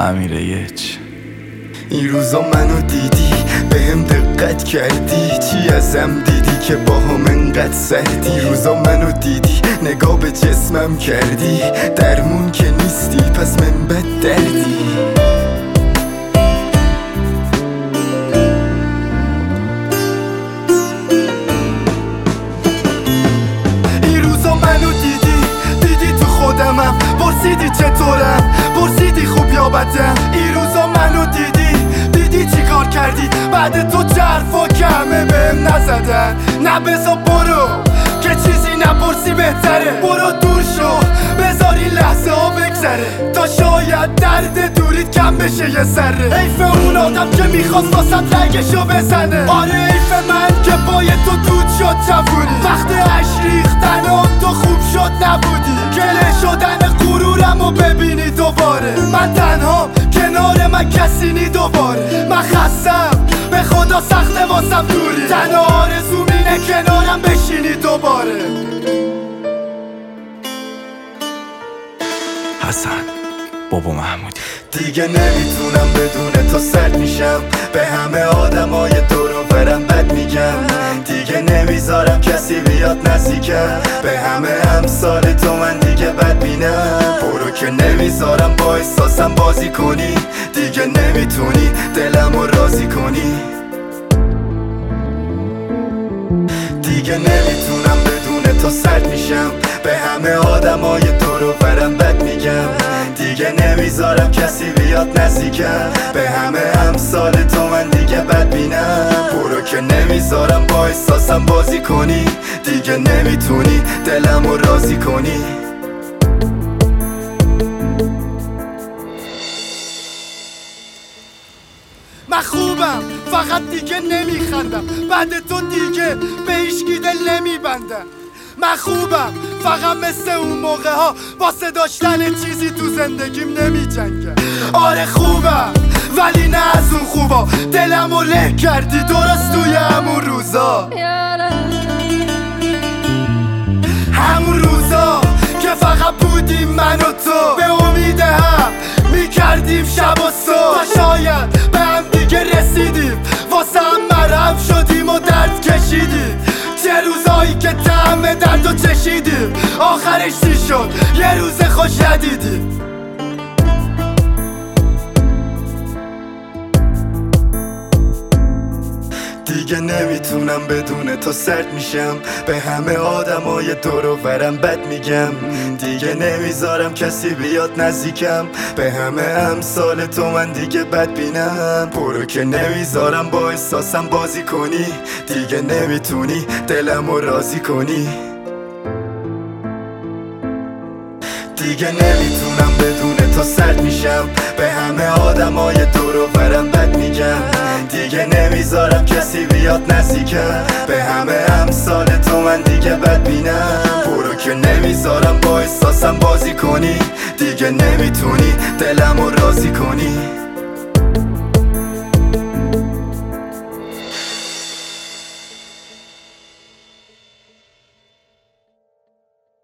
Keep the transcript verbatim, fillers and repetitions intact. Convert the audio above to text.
امیر یچ. این روزا منو دیدی بهم دقت کردی، چی ازم دیدی که با هم انقدر سردی. روزا منو دیدی نگاه به جسمم کردی، درمون که نیستی پس من بد دردی. این روزا منو دیدی دیدی تو خودمم، پرسیدی چطورم، پرسیدی خوب یا بدم. این روزا منو دیدی دیدی چی کار کردی، بعد تو جرفا کمه بهم نزدن. نه بزا برو که چیزی نپرسی بهتره، برو دور شو بذار این لحظه ها بگذره، تا شاید درد دوریت کم بشه یه ذره. حیف اون آدم که میخواست واسط رگشو بزنه، آره حیف من که پای تو دود شد جوونی. وقت عشق ریختن و تو خوب شد نبودی، گله شدن غرورم و ببینی دوباره. من تنها کنار من کسی نی دوباره، من خستم به خدا سخته واسم دوری، تنها آرزوم اینه کنارم بشینی دوباره. حسن بابا محمودی. دیگه نمیتونم بدون تو سرد میشم، به همه آدمای دور و برم بد میگم. دیگه نمیذارم کسی بیاد نزدیکم، به همه امثال تو من دیگه بد بینم. برو که نمیذارم با احساسم بازی کنی، دیگه نمیتونی دلمو راضی کنی. دیگه نمیتونم بدون تو سرد میشم، به همه آدمای دور و برم بد میگم. دیگه نمیذارم کسی بیاد نزدیکم، به همه امثال تو من دیگه بد بینم. برو که نمیذارم با احساسم بازی کنی، دیگه نمیتونی دلمو راضی کنی. من خوبم فقط دیگه نمیخندم، بعد تو دیگه به هیچکی دل نمیبندم. من خوبم فقط مثل اون موقع ها، واسه داشتن چیزی تو زندگیم نمی جنگم. آره خوبم ولی نه از اون خوبا، دلمو له کردی درست توی همون روزا، همون روزا که فقط بودیم من و تو، به امید هم میکردیم شب و صبح. شاید به هم دیگه رسیدیم، واسه هم مرهم شدیم و درد کشیدیم. چه روزایی که طعم دردو چشیدیم، آخرش چی شد یه روز خوش ندیدیم. دیگه نمیتونم بدون تو سرد میشم، به همه آدمای دور و برم بد میگم. دیگه نمیذارم کسی بیاد نزدیکم، به همه امثال تو من دیگه بد بینم. برو که نمیذارم با احساسم بازی کنی، دیگه نمیتونی دلمو راضی کنی. دیگه نمیتونم بدون تو سرد میشم، به همه آدمای دور و برم بد میگم. دیگه نمیذارم کسی بیاد نزدیکم، به همه امثال تو من دیگه بد بینم. برو که نمیذارم با احساسم بازی کنی، دیگه نمیتونی دلمو راضی کنی.